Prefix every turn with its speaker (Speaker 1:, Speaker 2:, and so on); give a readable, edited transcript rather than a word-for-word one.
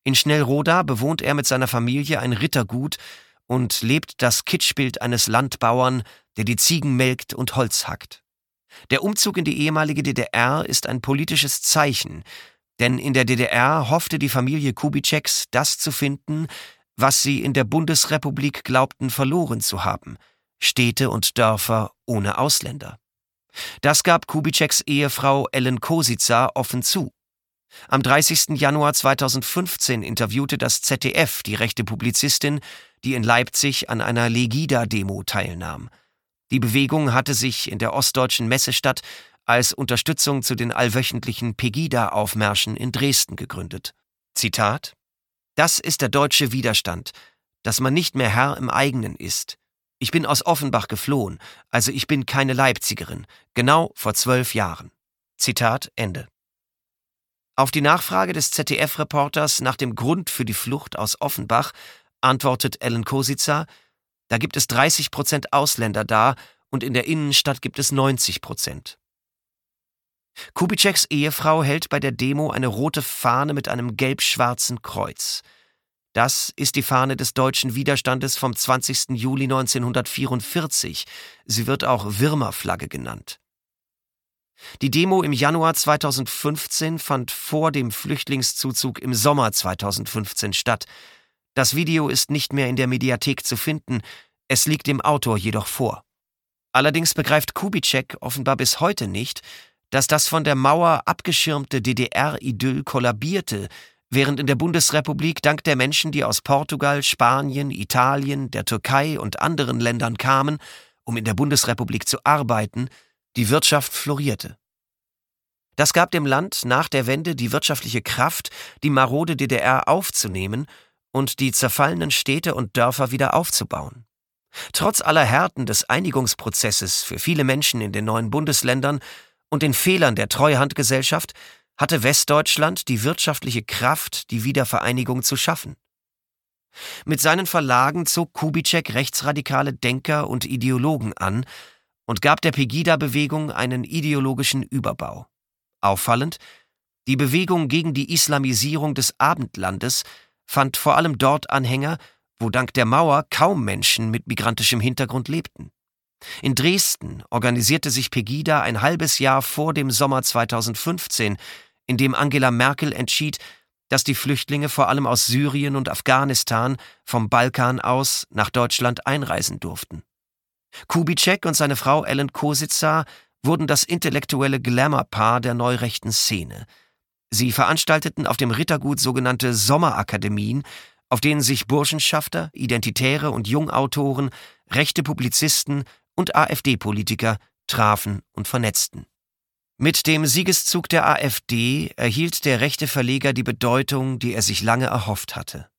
Speaker 1: In Schnellroda bewohnt er mit seiner Familie ein Rittergut und lebt das Kitschbild eines Landbauern, der die Ziegen melkt und Holz hackt. Der Umzug in die ehemalige DDR ist ein politisches Zeichen, denn in der DDR hoffte die Familie Kubitscheks, das zu finden, was sie in der Bundesrepublik glaubten verloren zu haben: Städte und Dörfer ohne Ausländer. Das gab Kubitscheks Ehefrau Ellen Kosica offen zu. Am 30. Januar 2015 interviewte das ZDF die rechte Publizistin, die in Leipzig an einer Legida-Demo teilnahm. Die Bewegung hatte sich in der ostdeutschen Messestadt als Unterstützung zu den allwöchentlichen Pegida-Aufmärschen in Dresden gegründet. Zitat: »Das ist der deutsche Widerstand, dass man nicht mehr Herr im eigenen ist. Ich bin aus Offenbach geflohen, also ich bin keine Leipzigerin, genau vor 12 Jahren.« Zitat Ende. Auf die Nachfrage des ZDF-Reporters nach dem Grund für die Flucht aus Offenbach antwortet Ellen Kosica: Da gibt es 30% Ausländer da und in der Innenstadt gibt es 90%. Kubitscheks Ehefrau hält bei der Demo eine rote Fahne mit einem gelb-schwarzen Kreuz. Das ist die Fahne des deutschen Widerstandes vom 20. Juli 1944. Sie wird auch Würmerflagge genannt. Die Demo im Januar 2015 fand vor dem Flüchtlingszuzug im Sommer 2015 statt. Das Video ist nicht mehr in der Mediathek zu finden, es liegt dem Autor jedoch vor. Allerdings begreift Kubitschek offenbar bis heute nicht, dass das von der Mauer abgeschirmte DDR-Idyll kollabierte, während in der Bundesrepublik dank der Menschen, die aus Portugal, Spanien, Italien, der Türkei und anderen Ländern kamen, um in der Bundesrepublik zu arbeiten, die Wirtschaft florierte. Das gab dem Land nach der Wende die wirtschaftliche Kraft, die marode DDR aufzunehmen und die zerfallenen Städte und Dörfer wieder aufzubauen. Trotz aller Härten des Einigungsprozesses für viele Menschen in den neuen Bundesländern und den Fehlern der Treuhandgesellschaft hatte Westdeutschland die wirtschaftliche Kraft, die Wiedervereinigung zu schaffen. Mit seinen Verlagen zog Kubitschek rechtsradikale Denker und Ideologen an und gab der Pegida-Bewegung einen ideologischen Überbau. Auffallend: Die Bewegung gegen die Islamisierung des Abendlandes fand vor allem dort Anhänger, wo dank der Mauer kaum Menschen mit migrantischem Hintergrund lebten. In Dresden organisierte sich Pegida ein halbes Jahr vor dem Sommer 2015, in dem Angela Merkel entschied, dass die Flüchtlinge vor allem aus Syrien und Afghanistan vom Balkan aus nach Deutschland einreisen durften. Kubitschek und seine Frau Ellen Kosica wurden das intellektuelle Glamour-Paar der neurechten Szene. Sie veranstalteten auf dem Rittergut sogenannte Sommerakademien, auf denen sich Burschenschafter, Identitäre und Jungautoren, rechte Publizisten und AfD-Politiker trafen und vernetzten. Mit dem Siegeszug der AfD erhielt der rechte Verleger die Bedeutung, die er sich lange erhofft hatte.